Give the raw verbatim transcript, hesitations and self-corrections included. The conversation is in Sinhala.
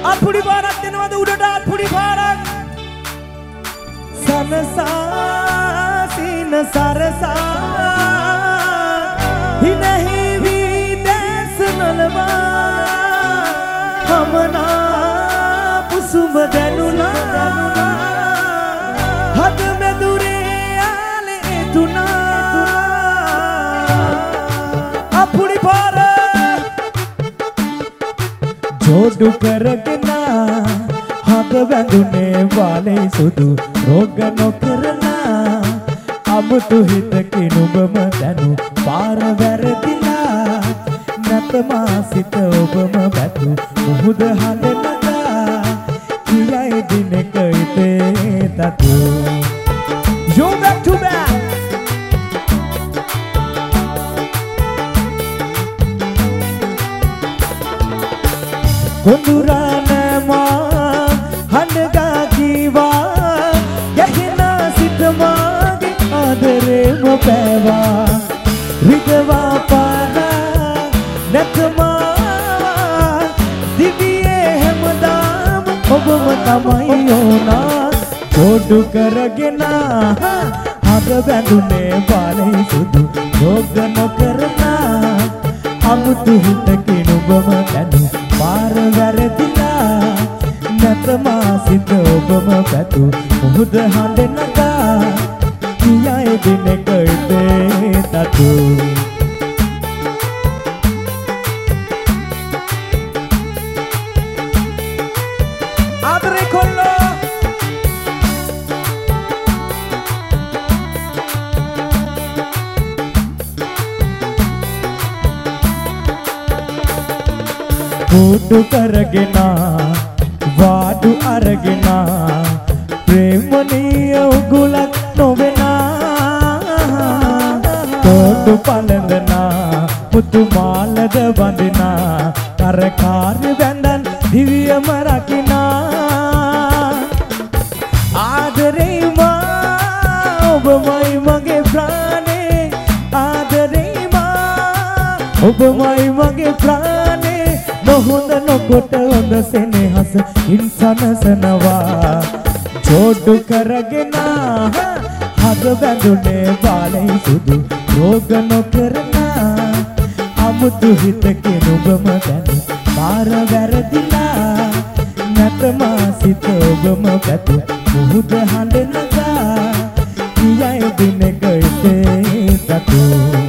අත්පුඩි පාරක් දෙනවද උඩට අත්පුඩි පාරක් සනසා සින සරසා හිනහි වී දැස් නලවා හමනා පුසුඹ දැනුණා හද මෙදුරේ ආලේ තුනා අත්පුඩි පාර ජෝඩු කරගෙන හද වැඳුනේ වාලේ සුදු රෝග නොකරන අමුතු හිතකින් ඔබම දැනු පාර වැරදිලා නැත මාසිත ඔබම බැතු මුහුද හඬනලා කියයි දිනක ඉතේ තතු Yo back to back Gondurana ma handa kiwa yahina sitmage adare mo pewa ridwa pana nakma diviye hemdam obama tamai ona jodu karagena hada bandune bale sudu rog nokarna amutu hitakin obama danu පාර වැරදිලා නැත මාසිත ඔබම පැතු මුහුද හඬ නගා කියයි දිනක ඉතේ තතු ආදරේ කොල්ලෝ කුඩු කරගෙන වාඩු අරගෙන ප්‍රේමණීය උගුලක් නොවෙන තෝඩු පළඳන මුතු මාලද වඳින කරකාර වැඳන් දිවියම රකින්න ආදරේ මා ඔබමයි මගේ ප්‍රාණේ ආදරේ මා ඔබමයි මගේ ප්‍රාණේ නොහොඳ නොකොට හොඳ සෙනෙහස ඉන්සනසනවා ජෝඩු කරගෙන හද බැඳුනේ වාලේ සුදු රෝග නොකරන අමුතු හිතකින් ඔබම දැනු පාර වැරදිලා නැත මාසිත ඔබම පැතු මුහුද හඬ නගා කියයි දිනක ඉතේ තතු